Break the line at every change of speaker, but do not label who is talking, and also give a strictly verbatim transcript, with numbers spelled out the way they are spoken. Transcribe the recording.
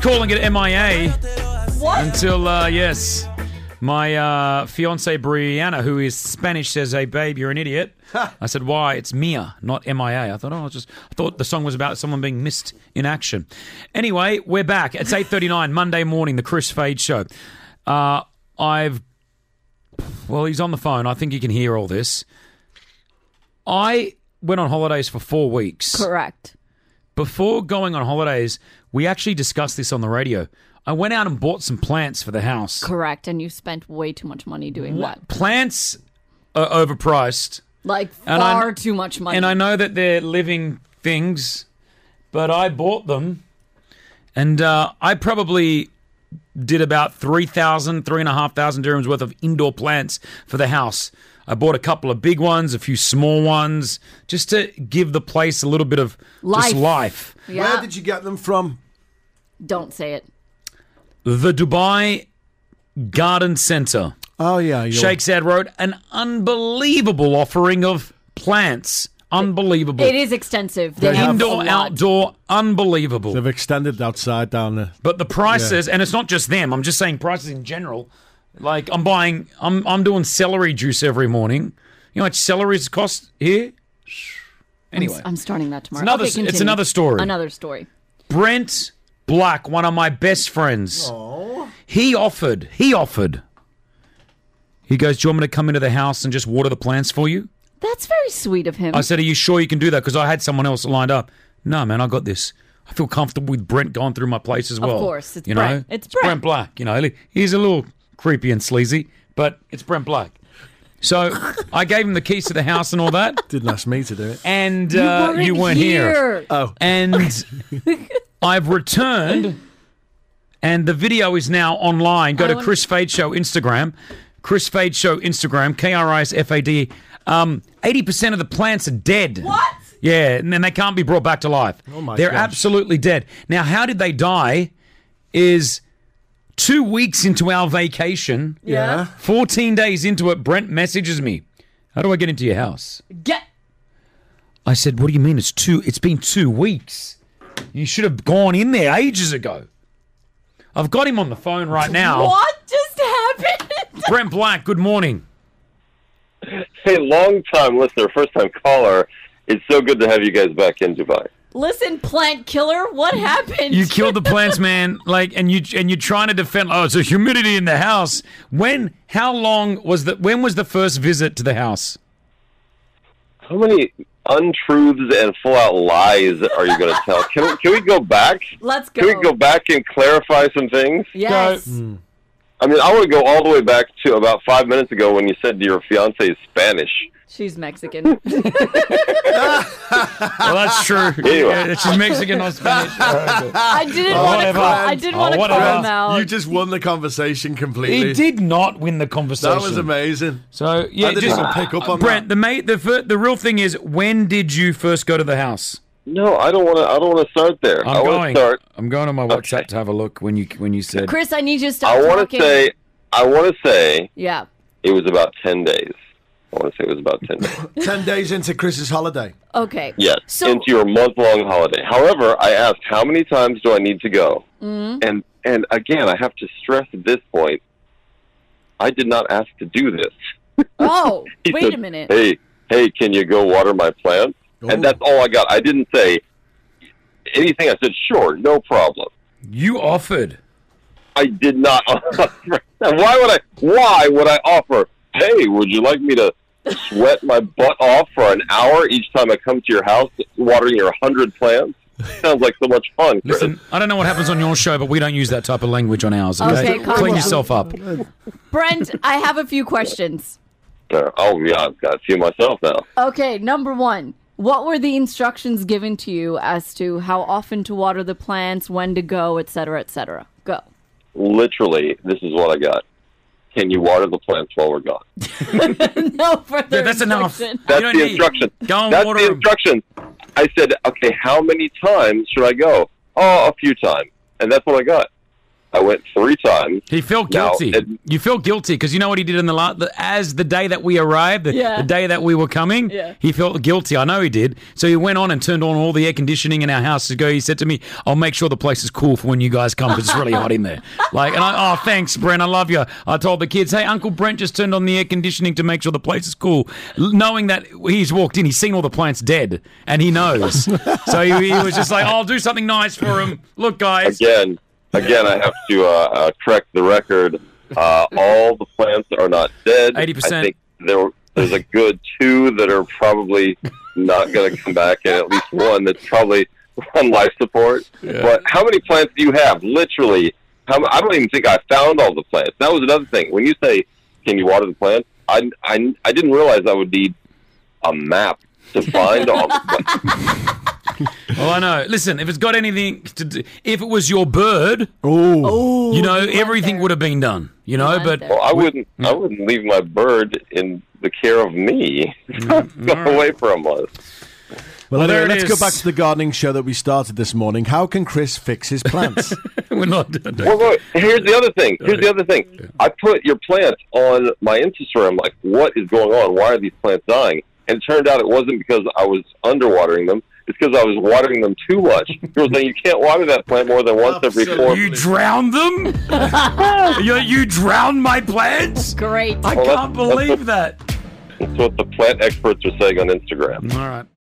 calling it M I A.
What?
Until, uh, yes, my uh, fiance Brianna, who is Spanish, says, "Hey, babe, you're an idiot." I said, "Why? It's Mia, not M I A." I thought, oh, just I thought the song was about someone being missed in action. Anyway, we're back. It's eight thirty-nine, Monday morning, the Chris Fade Show. Uh, I've, well, he's on the phone. I think he can hear all this. I went on holidays for four weeks.
Correct.
Before going on holidays, we actually discussed this on the radio. I went out and bought some plants for the house.
Correct, and you spent way too much money doing
What?
that.
Plants are overpriced.
Like,
And I-
far too much money.
And I know that they're living things, but I bought them. And uh, I probably did about three thousand, three thousand five hundred dirhams worth of indoor plants for the house. I bought a couple of big ones, a few small ones, just to give the place a little bit of
Life.
just life.
Yeah.
Where did you get them from?
Don't say it.
The Dubai Garden Centre.
Oh, yeah.
Sheikh Zayed Road, an unbelievable offering of plants. Unbelievable.
It is extensive. They
They
have
have-
a
Indoor,
lot.
outdoor, unbelievable.
They've extended outside down there.
But the prices, and it's not just them, I'm just saying prices in general. Like, I'm buying, I'm I'm doing celery juice every morning. You know how much celeries cost here? Anyway,
I'm starting that tomorrow.
It's another-
Okay,
it's
continue.
another story.
Another story.
Brent Black, one of my best friends, he offered, he offered. He goes, "Do you want me to come into the house and just water the plants for you?"
That's very sweet of him.
I said, "Are you sure you can do that?" Because I had someone else lined up. No, man, I got this. I feel comfortable with Brent going through my place as well.
course, it's
you
Brent.
know,
It's Brent.
Black. You know, he's a little creepy and sleazy, but it's Brent Black. So I gave him the keys to the house and all that,
Didn't ask me to do it.
and uh,
weren't
you weren't here.
here.
Oh.
And I've returned, and the video is now online. Go
I
to
wanna-
Chris Fade Show Instagram, Chris Fade Show Instagram, K R I S F A D. Um, eighty percent of the plants are dead.
What?
Yeah, and then they can't be brought back to life.
Oh my
They're
gosh.
absolutely dead. Now, how did they die? Is two weeks into our vacation,
Yeah.
fourteen days into it, Brent messages me. How do I get into your house?
Get.
I said, "What do you mean? It's two. It's been two weeks. You should have gone in there ages ago." I've got him on the phone right now.
What just happened?
Brent Black, good morning.
Hey, long-time listener, first-time caller. It's so good to have you guys back in Dubai.
Listen, plant killer, what happened?
You killed the plants, man. Like, and you and you're trying to defend. Oh, it's a humidity in the house. When? How long was the? When was the first visit to the house?
How many untruths and full-out lies are you going to tell? Can we, can we go back?
Let's go.
Can we go back and clarify some things?
Yes.
I mean, I want to go all the way back to about five minutes ago when you said your fiance is Spanish.
She's Mexican.
Well, that's true.
Anyway.
Yeah, she's Mexican, not Spanish. All right.
I didn't
Oh,
want to
whatever.
call. I didn't
Oh,
want to call
whatever.
him out.
You just won the conversation completely.
He did not win the conversation.
That was amazing.
So yeah,
I didn't
just
even pick up on
Brent.
that.
The mate, the fir- the real thing is, when did you first go to the house?
No, I don't want to. I don't want to start there. I
I'm
want
going.
to start.
I'm going on my WhatsApp
Okay.
to have a look when you when you said.
Chris, I need you to stop
I want
talking.
to say. I want to say
Yeah.
it was about ten days. I want to say it was about ten days.
Ten days into Chris's holiday.
Okay.
Yes,
So-
into your month-long holiday. However, I asked how many times do I need to go,
Mm-hmm.
and and again, I have to stress at this point, I did not ask to do this.
Oh,
He
wait
said,
a minute.
Hey, hey, can you go water my plants?
Ooh.
And that's all I got. I didn't say anything. I said, sure, no problem.
You offered.
I did not offer. And why would I? Why would I offer? Hey, would you like me to sweat my butt off for an hour each time I come to your house, watering your hundred plants? Sounds like so much fun, Chris.
Listen, I don't know what happens on your show, but we don't use that type of language on ours. Okay,
Okay, calm
clean
down.
yourself up.
Brent, I have a few questions.
Uh, oh yeah, I've got a few myself now.
Okay, number one. What were the instructions given to you as to how often to water the plants, when to go, et cetera, et cetera? Go.
Literally, this is what I got. Can you water the plants while we're gone?
No further
Yeah, that's enough.
instruction.
That's
don't
the
need-
instruction.
Go and
That's
water
the
'em.
instruction. I said, okay, how many times should I go? Oh, a few times. And that's what I got. I went three times.
He felt
Now,
guilty.
it-
you felt guilty because you know what he did in the, la- the as the day that we arrived, the,
Yeah.
the day that we were coming.
Yeah.
He felt guilty. I know he did. So he went on and turned on all the air conditioning in our house to go. He said to me, "I'll make sure the place is cool for when you guys come because it's really hot in there." Like, and I, oh, thanks, Brent. I love you. I told the kids, "Hey, Uncle Brent just turned on the air conditioning to make sure the place is cool," L- knowing that he's walked in, he's seen all the plants dead, and he knows. So he, he was just like, "Oh, I'll do something nice for him. Look, guys."
Again, again, I have to uh, uh, correct the record. Uh, all the plants are not dead.
eighty percent.
I think there, there's a good two that are probably not going to come back, and at least one that's probably on life support. But how many plants do you have? Literally, how, I don't even think I found all the plants. That was another thing. When you say, "Can you water the plants?" I, I, I didn't realize I would need a map to find all the plants.
Well, I know. Listen, if it's got anything to do, if it was your bird,
Oh,
you know,
you went
everything
there.
would have been done. You know,
went
but
there.
Well, I wouldn't. I wouldn't leave my bird in the care of me. Go away for a month.
well,
Well, there
anyway,
it
let's go
is.
back to the gardening show that we started this morning. How can Chris fix his plants?
we're not. Don't,
Well, look, here's the other thing. Here's the other thing. I put your plants on my Insta story. I'm like, what is going on? Why are these plants dying? And it turned out it wasn't because I was underwatering them. It's because I was watering them too much. People were saying you can't water that plant more than once every four.
You drowned them? you, you drowned my plants?
Great.
I
Well,
can't
that's- that's
believe that.
That's what the plant experts are saying on Instagram.
All right.